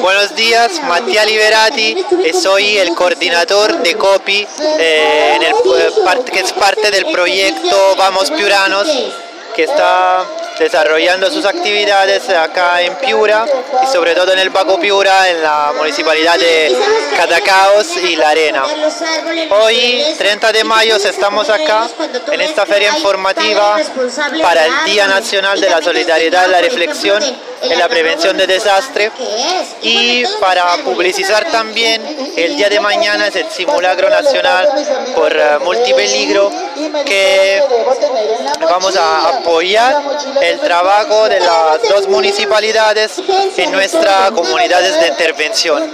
Buenos días, Mattia Liberati, soy el coordinador de COPI, que es parte del proyecto Vamos Piuranos, que está desarrollando sus actividades acá en Piura y sobre todo en el Bajo Piura, en la municipalidad de Catacaos y La Arena. Hoy, 30 de mayo, estamos acá en esta feria informativa para el Día Nacional de la Solidaridad y la Reflexión en la Prevención de Desastres, y para publicitar también el día de mañana es el simulacro nacional por multipeligro, que vamos a apoyar el trabajo de las dos municipalidades en nuestras comunidades de intervención.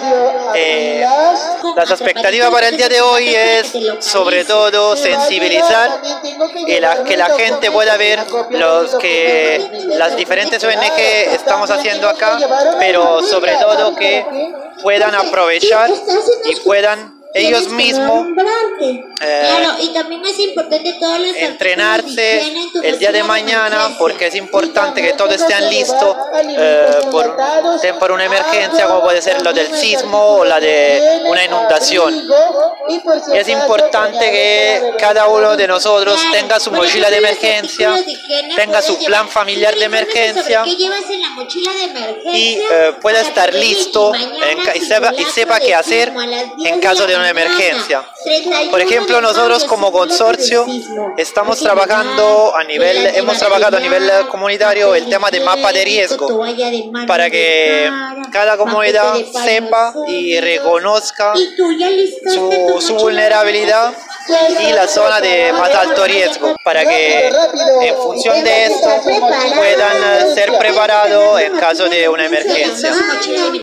Las expectativas para el día de hoy es sobre todo sensibilizar y que la gente pueda ver las diferentes ONG estamos haciendo acá, pero sobre todo que puedan aprovechar y puedan ellos mismos y también es importante entrenarse el día de mañana, porque es importante que todos estén listos por una emergencia, como puede ser lo del sismo o la de una inundación. Es importante que cada uno de nosotros tenga su mochila de emergencia, tenga su plan familiar de emergencia y pueda estar listo y sepa qué hacer en caso de una emergencia. Por ejemplo, nosotros como consorcio hemos trabajado a nivel comunitario el tema de mapa de riesgo, para que cada comunidad sepa y reconozca su vulnerabilidad y la zona de más alto riesgo, para que en función de esto puedan ser preparados en caso de una emergencia.